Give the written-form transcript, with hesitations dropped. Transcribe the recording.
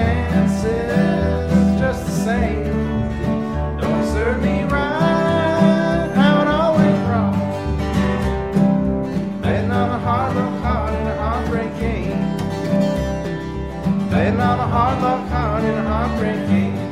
chances just the same. Don't serve me right, how it always wrong. Betting on a hard luck card in a heartbreak game. Betting on a hard luck card in a heartbreak game.